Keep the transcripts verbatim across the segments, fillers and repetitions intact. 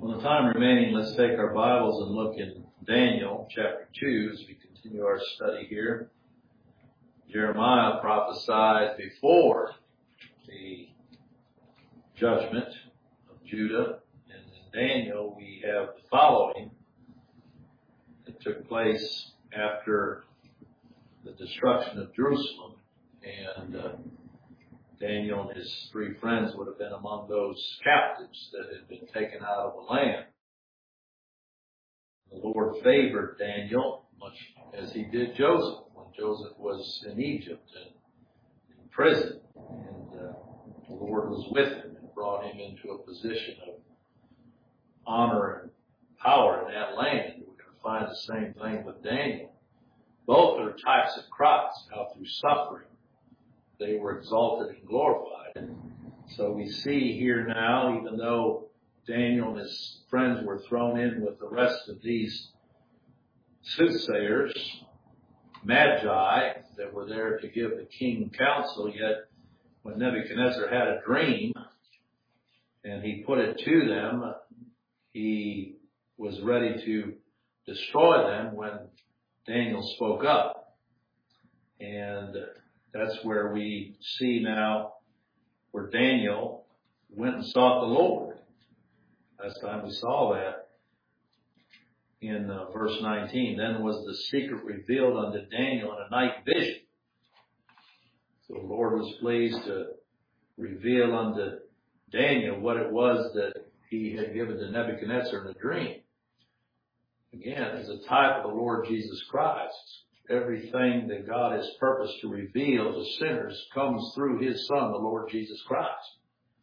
On the time remaining, let's take our Bibles and look in Daniel chapter two as we continue our study here. Jeremiah prophesied before the judgment of Judah, and in Daniel we have the following that took place after the destruction of Jerusalem, and uh, Daniel and his three friends would have been among those captives that had been taken out of the land. The Lord favored Daniel much as he did Joseph when Joseph was in Egypt and in prison. And uh, the Lord was with him and brought him into a position of honor and power in that land. And we're going to find the same thing with Daniel. Both are types of Christ, how through suffering they were exalted and glorified. And so we see here now, even though Daniel and his friends were thrown in with the rest of these soothsayers, magi, that were there to give the king counsel, yet when Nebuchadnezzar had a dream and he put it to them, he was ready to destroy them when Daniel spoke up. And that's where we see now where Daniel went and sought the Lord. Last time we saw that in uh, verse nineteen. Then was the secret revealed unto Daniel in a night vision. So the Lord was pleased to reveal unto Daniel what it was that he had given to Nebuchadnezzar in a dream. Again, as a type of the Lord Jesus Christ. Everything that God has purposed to reveal to sinners comes through His Son, the Lord Jesus Christ.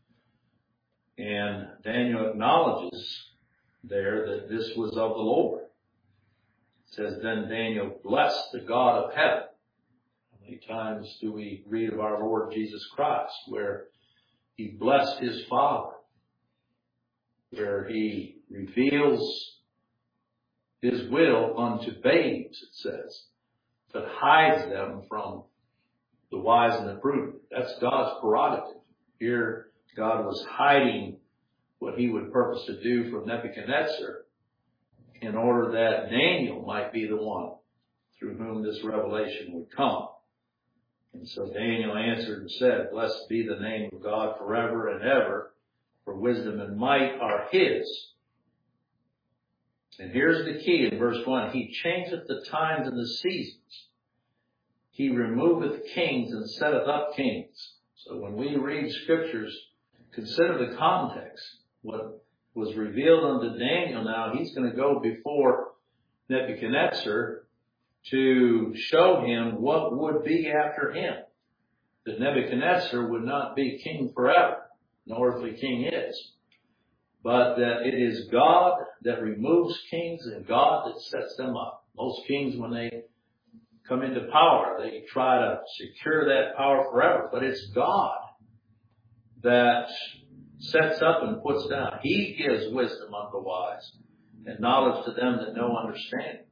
And Daniel acknowledges there that this was of the Lord. It says, then Daniel blessed the God of heaven. How many times do we read of our Lord Jesus Christ where He blessed His Father, where He reveals His will unto babes, it says, that hides them from the wise and the prudent. That's God's prerogative. Here, God was hiding what He would purpose to do from Nebuchadnezzar in order that Daniel might be the one through whom this revelation would come. And so Daniel answered and said, blessed be the name of God forever and ever, for wisdom and might are His. And here's the key in verse one. He changeth the times and the seasons. He removeth kings and setteth up kings. So when we read scriptures, consider the context. What was revealed unto Daniel now, he's going to go before Nebuchadnezzar to show him what would be after him. That Nebuchadnezzar would not be king forever, nor earthly king is. But that it is God that removes kings and God that sets them up. Most kings, when they come into power, they try to secure that power forever. But it's God that sets up and puts down. He gives wisdom unto the wise and knowledge to them that know understanding.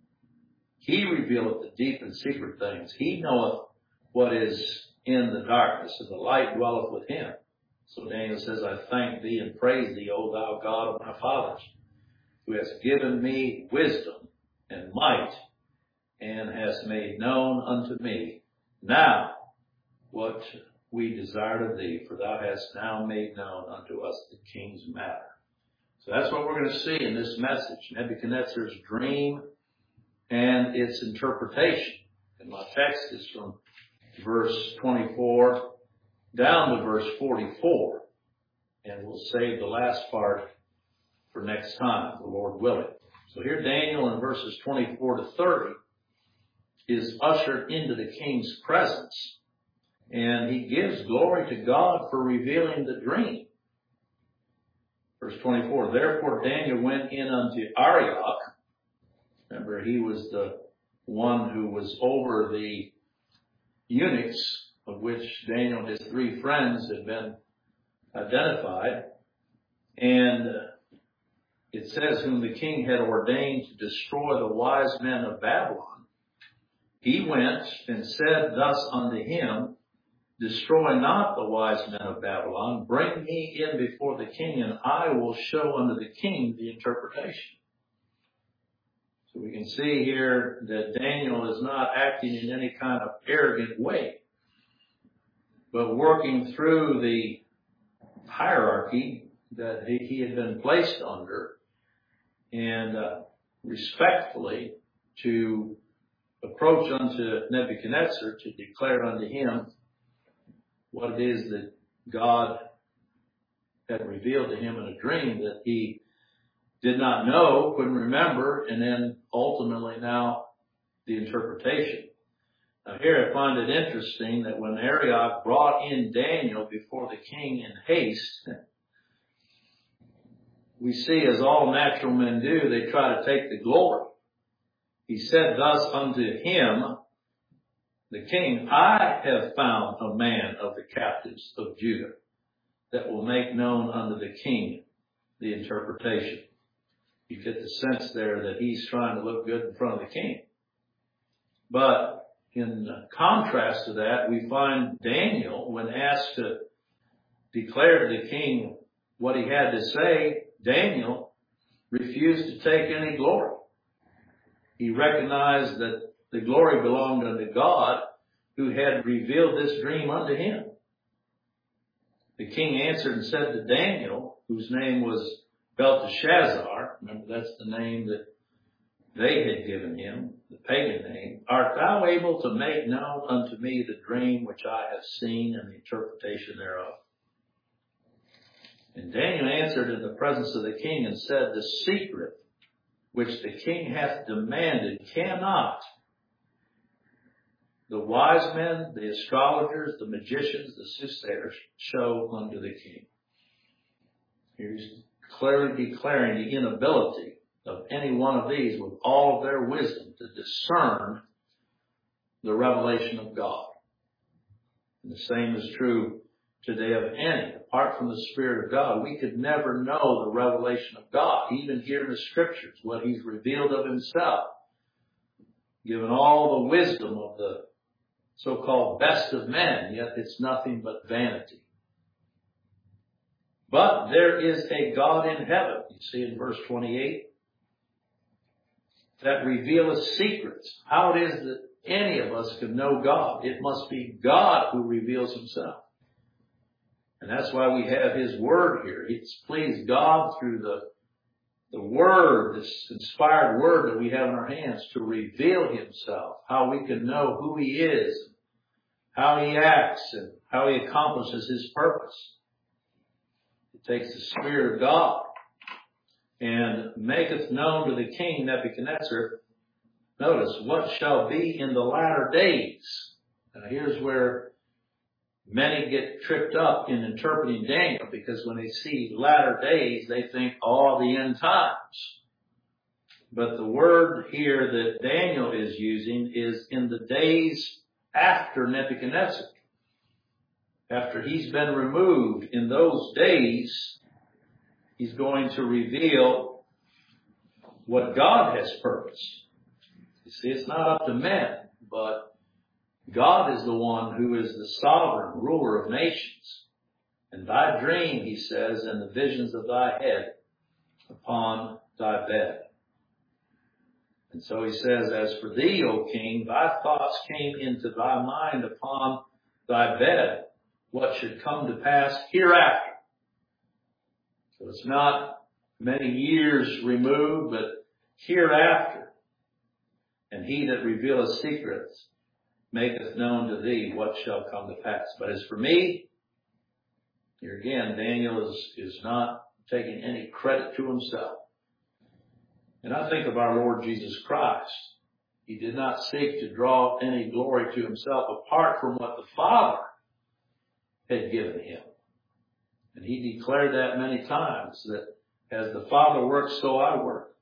He revealeth the deep and secret things. He knoweth what is in the darkness, and the light dwelleth with Him. So Daniel says, I thank Thee and praise Thee, O Thou God of my fathers, who hast given me wisdom and might, and hast made known unto me now what we desired of Thee, for Thou hast now made known unto us the king's matter. So that's what we're going to see in this message, Nebuchadnezzar's dream and its interpretation. And my text is from verse twenty-four down to verse forty-four. And we'll save the last part for next time, the Lord willing. So here Daniel in verses twenty-four to thirty is ushered into the king's presence. And he gives glory to God for revealing the dream. Verse twenty-four, therefore Daniel went in unto Arioch. Remember, he was the one who was over the eunuchs, of which Daniel and his three friends had been identified. And it says, whom the king had ordained to destroy the wise men of Babylon. He went and said thus unto him, destroy not the wise men of Babylon. Bring me in before the king, and I will show unto the king the interpretation. So we can see here that Daniel is not acting in any kind of arrogant way, but working through the hierarchy that he, he had been placed under, and uh, respectfully to approach unto Nebuchadnezzar to declare unto him what it is that God had revealed to him in a dream that he did not know, couldn't remember, and then ultimately now the interpretation. Now here I find it interesting that when Arioch brought in Daniel before the king in haste, we see, as all natural men do, they try to take the glory. He said thus unto him, the king, I have found a man of the captives of Judah that will make known unto the king the interpretation. You get the sense there that he's trying to look good in front of the king. But in contrast to that, we find Daniel, when asked to declare to the king what he had to say, Daniel refused to take any glory. He recognized that the glory belonged unto God, who had revealed this dream unto him. The king answered and said to Daniel, whose name was Belteshazzar, remember that's the name that they had given him, the pagan name, art thou able to make known unto me the dream which I have seen and the interpretation thereof? And Daniel answered in the presence of the king and said, the secret which the king hath demanded cannot the wise men, the astrologers, the magicians, the soothsayers show unto the king. He's clearly declaring the inability of any one of these with all of their wisdom to discern the revelation of God. And the same is true today of any. Apart from the Spirit of God, we could never know the revelation of God, even here in the Scriptures, what He's revealed of Himself, given all the wisdom of the so-called best of men, yet it's nothing but vanity. But there is a God in heaven, you see in verse twenty-eight, that revealeth secrets. How it is that any of us can know God? It must be God who reveals Himself. And that's why we have His Word here. It's pleased God through the, the Word, this inspired Word that we have in our hands, to reveal Himself, how we can know who He is, how He acts, and how He accomplishes His purpose. It takes the Spirit of God and maketh known to the king Nebuchadnezzar, notice, what shall be in the latter days. Now here's where many get tripped up in interpreting Daniel, because when they see latter days, they think, oh, the end times. But the word here that Daniel is using is in the days after Nebuchadnezzar. After he's been removed, in those days, He's going to reveal what God has purposed. You see, it's not up to men, but God is the one who is the sovereign ruler of nations. And thy dream, He says, and the visions of thy head upon thy bed. And so He says, as for thee, O king, thy thoughts came into thy mind upon thy bed, what should come to pass hereafter. So it's not many years removed, but hereafter. And He that revealeth secrets maketh known to thee what shall come to pass. But as for me, here again, Daniel is, is not taking any credit to himself. And I think of our Lord Jesus Christ. He did not seek to draw any glory to Himself apart from what the Father had given Him. And He declared that many times, that as the Father works, so I work.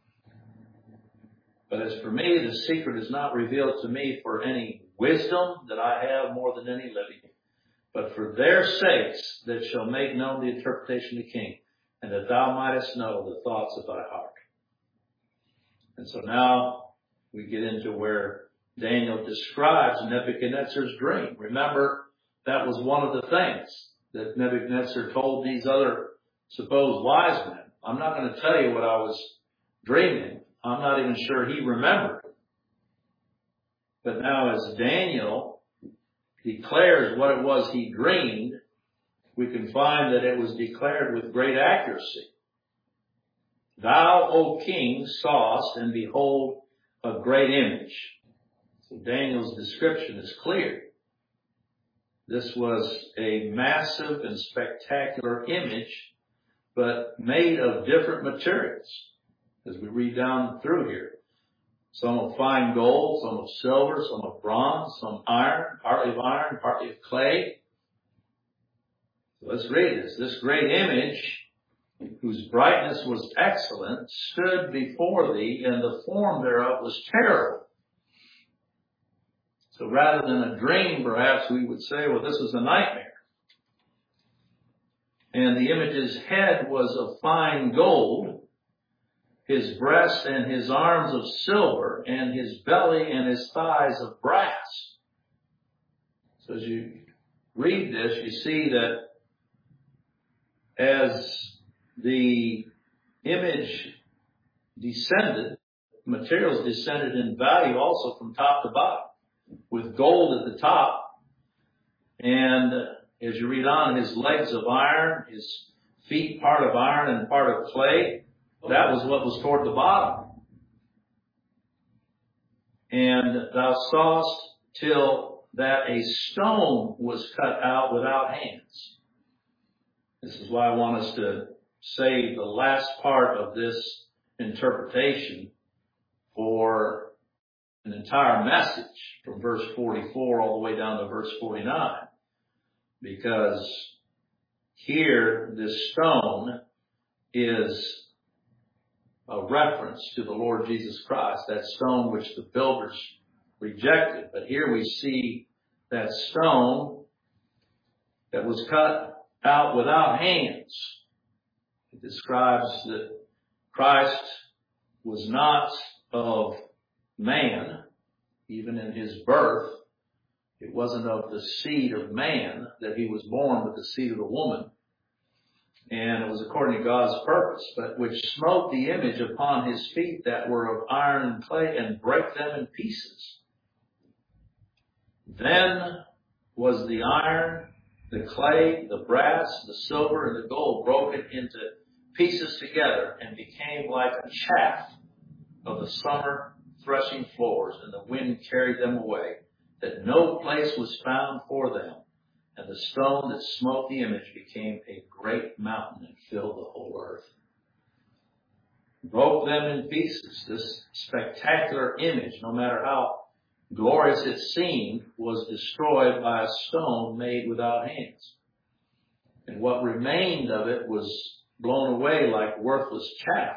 But as for me, the secret is not revealed to me for any wisdom that I have more than any living, but for their sakes that shall make known the interpretation of the king, and that thou mightest know the thoughts of thy heart. And so now we get into where Daniel describes Nebuchadnezzar's dream. Remember, that was one of the things that Nebuchadnezzar told these other supposed wise men. I'm not going to tell you what I was dreaming. I'm not even sure he remembered. But now as Daniel declares what it was he dreamed, we can find that it was declared with great accuracy. Thou, O king, sawest, and behold, a great image. So Daniel's description is clear. This was a massive and spectacular image, but made of different materials, as we read down through here. Some of fine gold, some of silver, some of bronze, some iron, partly of iron, partly of clay. So let's read this. This great image, whose brightness was excellent, stood before thee, and the form thereof was terrible. So rather than a dream, perhaps we would say, well, this was a nightmare. And the image's head was of fine gold, his breast and his arms of silver, and his belly and his thighs of brass. So as you read this, you see that as the image descended, materials descended in value also from top to bottom, with gold at the top. And as you read on, his legs of iron, his feet part of iron and part of clay. That was what was toward the bottom. And thou sawest till that a stone was cut out without hands. This is why I want us to save the last part of this interpretation for an entire message from verse forty-four all the way down to verse forty-nine. Because here this stone is a reference to the Lord Jesus Christ, that stone which the builders rejected. But here we see that stone that was cut out without hands. It describes that Christ was not of man, even in his birth. It wasn't of the seed of man that he was born, but the seed of the woman. And it was according to God's purpose, but which smote the image upon his feet that were of iron and clay, and brake them in pieces. Then was the iron, the clay, the brass, the silver, and the gold broken into pieces together, and became like a chaff of the summer threshing floors, and the wind carried them away, that no place was found for them. And the stone that smote the image became a great mountain and filled the whole earth. Broke them in pieces. This spectacular image, no matter how glorious it seemed, was destroyed by a stone made without hands. And what remained of it was blown away like worthless chaff.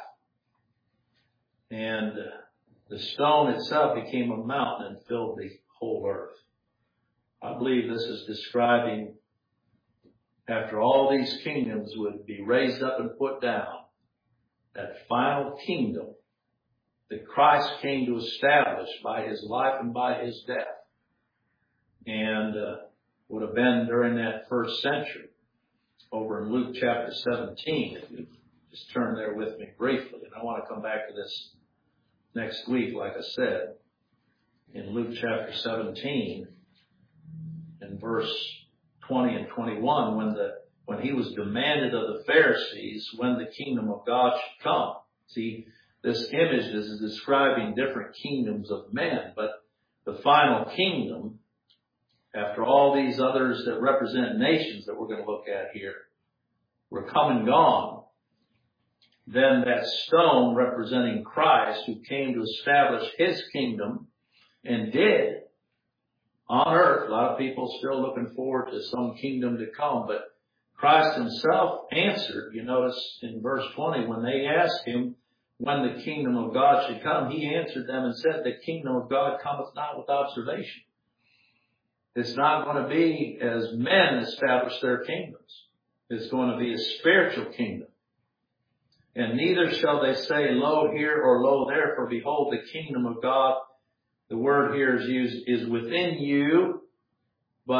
And the stone itself became a mountain and filled the whole earth. I believe this is describing, after all these kingdoms would be raised up and put down, that final kingdom that Christ came to establish by his life and by his death. And uh, would have been during that first century, over in Luke chapter seventeen. If you just turn there with me briefly. And I want to come back to this next week, like I said, in Luke chapter seventeen. In verse twenty and twenty-one, when the when he was demanded of the Pharisees when the kingdom of God should come. See, this image is describing different kingdoms of men, but the final kingdom, after all these others that represent nations that we're going to look at here, were come and gone, then that stone representing Christ, who came to establish his kingdom and did on earth. A lot of people still looking forward to some kingdom to come, but Christ himself answered. You notice in verse twenty, when they asked him when the kingdom of God should come, he answered them and said, the kingdom of God cometh not with observation. It's not going to be as men establish their kingdoms. It's going to be a spiritual kingdom. And neither shall they say, lo here or lo there, for behold, the kingdom of God, the word here is used, is within you, but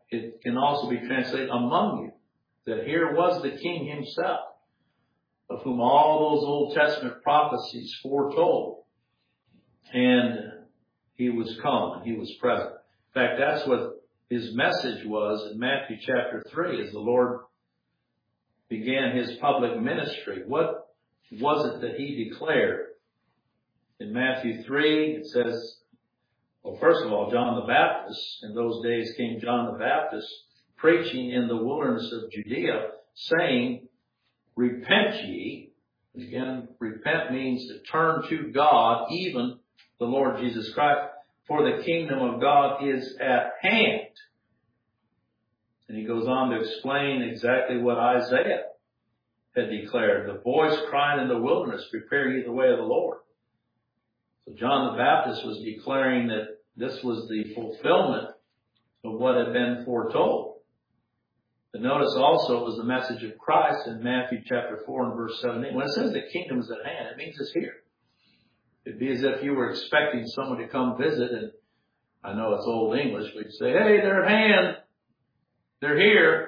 it can also be translated among you. That here was the king himself, of whom all those Old Testament prophecies foretold. And he was come, and he was present. In fact, that's what his message was in Matthew chapter three, as the Lord began his public ministry. What was it that he declared? In Matthew three, it says, well, first of all, John the Baptist, in those days came John the Baptist, preaching in the wilderness of Judea, saying, repent ye. Again, repent means to turn to God, even the Lord Jesus Christ, for the kingdom of God is at hand. And he goes on to explain exactly what Isaiah had declared. The voice crying in the wilderness, prepare ye the way of the Lord. So John the Baptist was declaring that this was the fulfillment of what had been foretold. But notice also it was the message of Christ in Matthew chapter four and verse seventeen. When it says the kingdom is at hand, it means it's here. It'd be as if you were expecting someone to come visit, and I know it's old English, but you'd say, hey, they're at hand. They're here.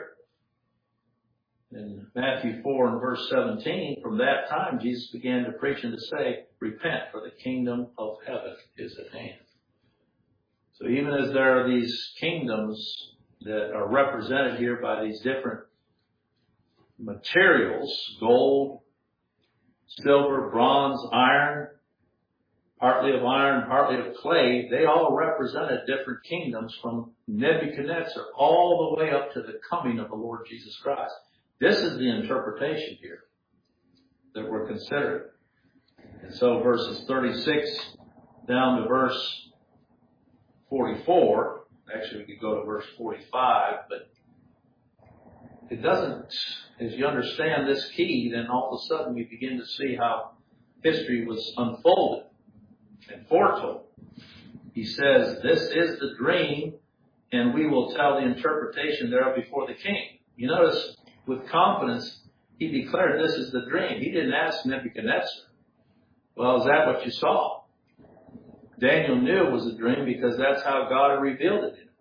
In Matthew four and verse seventeen, from that time, Jesus began to preach and to say, repent, for the kingdom of heaven is at hand. So even as there are these kingdoms that are represented here by these different materials, gold, silver, bronze, iron, partly of iron, partly of clay, they all represented different kingdoms from Nebuchadnezzar all the way up to the coming of the Lord Jesus Christ. This is the interpretation here that we're considering. And so verses thirty-six down to verse forty-four, actually we could go to verse forty-five, but it doesn't, as you understand this key, then all of a sudden we begin to see how history was unfolded and foretold. He says, this is the dream, and we will tell the interpretation thereof before the king. You notice, with confidence, he declared this is the dream. He didn't ask Nebuchadnezzar, well, is that what you saw? Daniel knew it was a dream because that's how God had revealed it to him.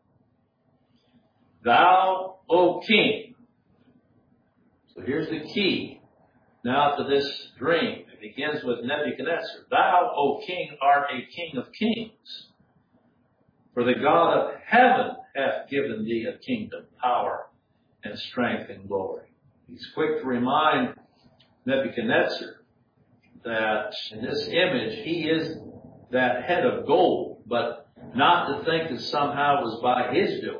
Thou, O king. So here's the key now to this dream. It begins with Nebuchadnezzar. Thou, O king, art a king of kings. For the God of heaven hath given thee a kingdom, power, and strength and glory. He's quick to remind Nebuchadnezzar that in this image he is that head of gold, but not to think that somehow it was by his doing.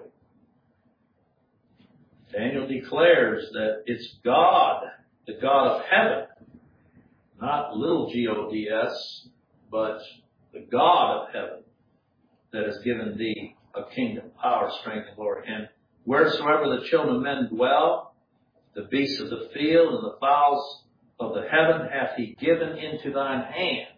Daniel declares that it's God, the God of heaven, not little G O D S, but the God of heaven that has given thee a kingdom, power, strength, and glory. And wheresoever the children of men dwell, the beasts of the field and the fowls of the heaven hath he given into thine hand.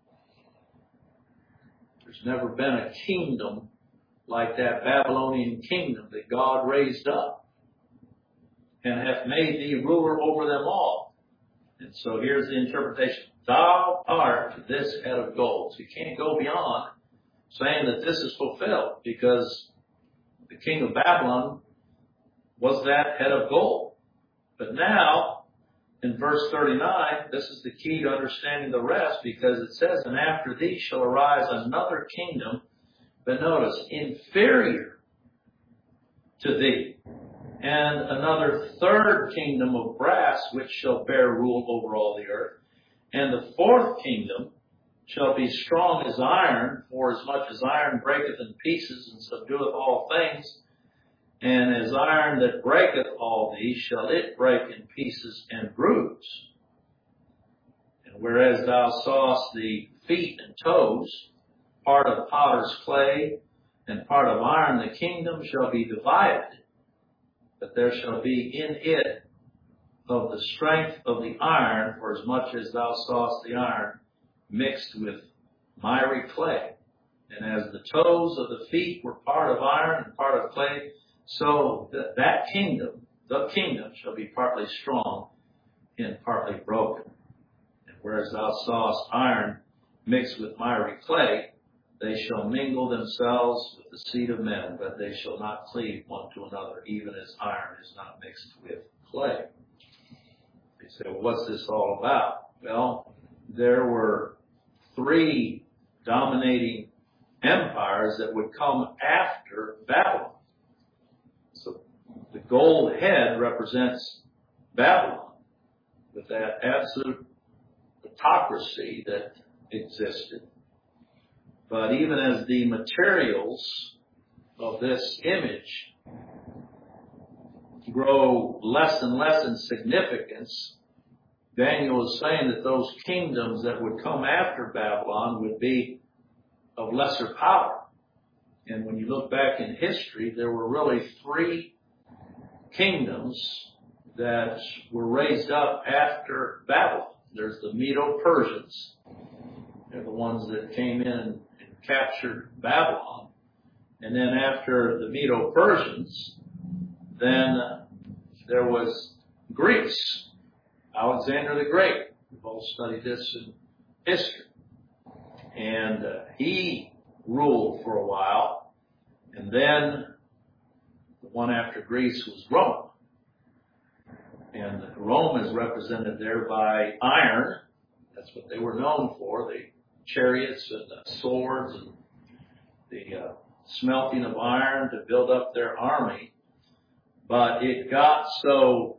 There's never been a kingdom like that Babylonian kingdom that God raised up, and hath made thee ruler over them all. And so here's the interpretation. Thou art this head of gold. So you can't go beyond saying that this is fulfilled, because the king of Babylon was that head of gold. But now, in verse thirty-nine, this is the key to understanding the rest, because it says, and after thee shall arise another kingdom, but notice, inferior to thee, and another third kingdom of brass, which shall bear rule over all the earth. And the fourth kingdom shall be strong as iron, for as much as iron breaketh in pieces and subdueth all things, and as iron that breaketh all these shall it break in pieces and bruise. And whereas thou sawest the feet and toes, part of potter's clay and part of iron, the kingdom shall be divided, but there shall be in it of the strength of the iron, for as much as thou sawest the iron mixed with miry clay. And as the toes of the feet were part of iron and part of clay, so that, that kingdom, the kingdom, shall be partly strong and partly broken. And whereas thou sawest iron mixed with miry clay, They shall mingle themselves with the seed of men, but they shall not cleave one to another, even as iron is not mixed with clay. You say, well, what's this all about? Well, there were three dominating empires that would come after Babylon. So the gold head represents Babylon, with that absolute autocracy that existed. But even as the materials of this image grow less and less in significance, Daniel is saying that those kingdoms that would come after Babylon would be of lesser power. And when you look back in history, there were really three kingdoms that were raised up after Babylon. There's the Medo-Persians. They're the ones that came in and captured Babylon. And then after the Medo-Persians, then there was Greece, Alexander the Great. We've all studied this in history. And uh, he ruled for a while. And then the one after Greece was Rome. And Rome is represented there by iron. That's what they were known for, the chariots and the swords and the uh, smelting of iron to build up their army. But it got so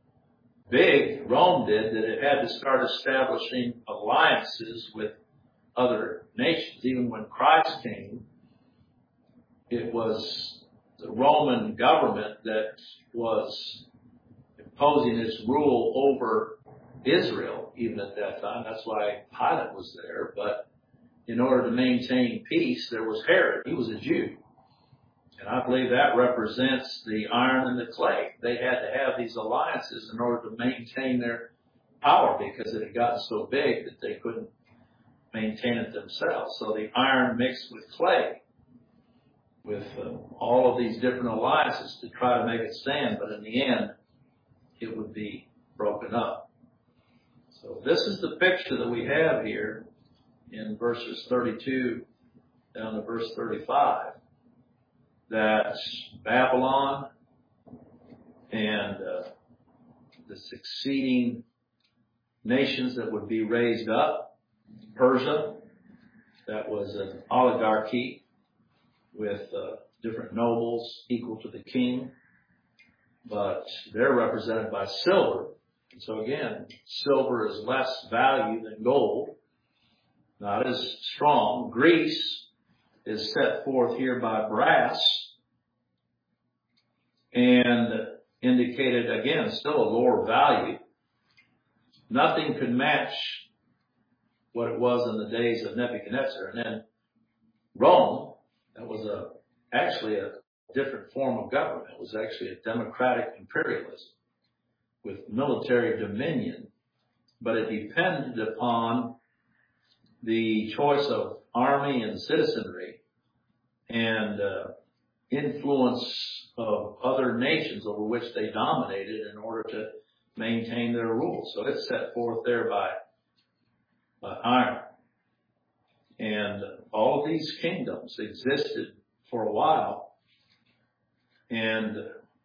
big, Rome did, that it had to start establishing alliances with other nations. Even when Christ came, it was the Roman government that was imposing its rule over Israel, even at that time. That's why Pilate was there. But in order to maintain peace, there was Herod. He was a Jew. And I believe that represents the iron and the clay. They had to have these alliances in order to maintain their power, because it had gotten so big that they couldn't maintain it themselves. So the iron mixed with clay, with uh, all of these different alliances to try to make it stand. But in the end, it would be broken up. So this is the picture that we have here in verses thirty-two down to verse thirty-five. That Babylon and uh, the succeeding nations that would be raised up, Persia, that was an oligarchy with uh, different nobles equal to the king, but they're represented by silver. And so again, silver is less value than gold, not as strong. Greece is set forth here by brass and indicated, again, still a lower value. Nothing could match what it was in the days of Nebuchadnezzar. And then Rome, that was a actually a different form of government. It was actually a democratic imperialism with military dominion, but it depended upon the choice of army and citizenry and uh, influence of other nations over which they dominated in order to maintain their rule. So it's set forth there by, by iron. And all of these kingdoms existed for a while and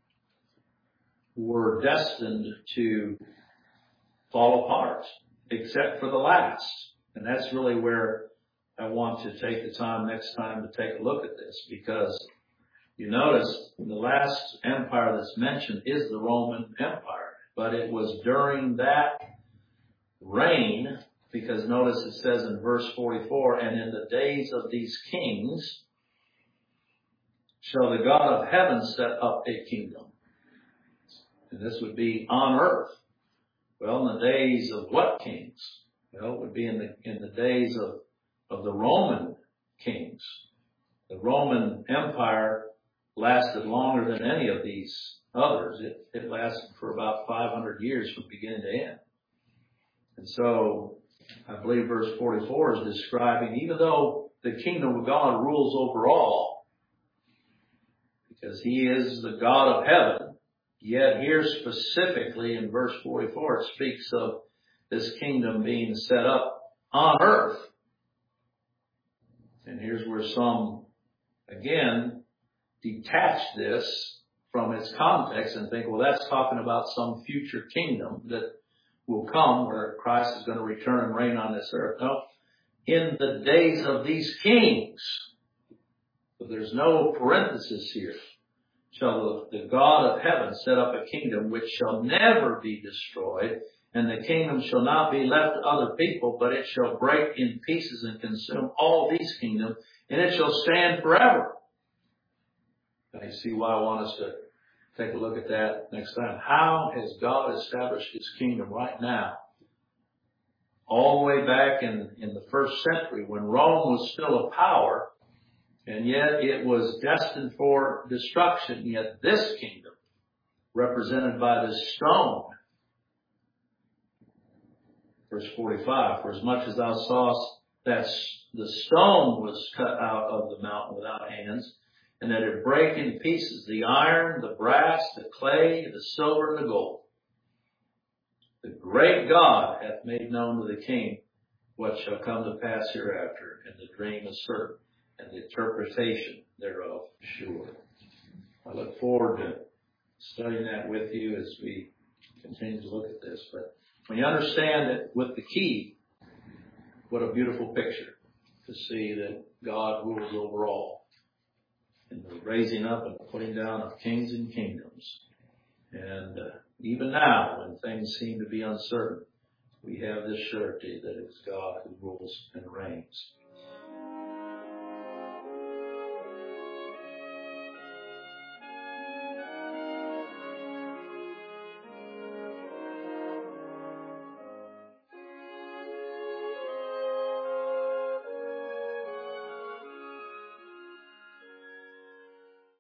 were destined to fall apart, except for the last. And that's really where I want to take the time next time to take a look at this, because you notice the last empire that's mentioned is the Roman Empire, but it was during that reign, because notice it says in verse forty-four, and in the days of these kings shall the God of heaven set up a kingdom. And this would be on earth. Well, in the days of what kings? Well, it would be in the in the days of, of the Roman kings. The Roman Empire lasted longer than any of these others. It, it lasted for about five hundred years from beginning to end. And so I believe verse forty-four is describing, even though the kingdom of God rules over all, because he is the God of heaven, yet here specifically in verse forty-four it speaks of this kingdom being set up on earth. And here's where some, again, detach this from its context and think, well, that's talking about some future kingdom that will come where Christ is going to return and reign on this earth. No, in the days of these kings, but there's no parenthesis here, shall the, the God of heaven set up a kingdom which shall never be destroyed, and the kingdom shall not be left to other people, but it shall break in pieces and consume all these kingdoms, and it shall stand forever. Now you see why I want us to take a look at that next time. How has God established His kingdom right now? All the way back in, in the first century when Rome was still a power, and yet it was destined for destruction. Yet this kingdom, represented by this stone, verse forty-five, for as much as thou sawest that the stone was cut out of the mountain without hands, and that it brake in pieces the iron, the brass, the clay, the silver, and the gold. The great God hath made known to the king what shall come to pass hereafter, and the dream is certain, and the interpretation thereof sure. I look forward to studying that with you as we continue to look at this. But when you understand it with the key, what a beautiful picture to see that God rules over all, and the raising up and putting down of kings and kingdoms. And uh, even now, when things seem to be uncertain, we have this surety that it is God who rules and reigns.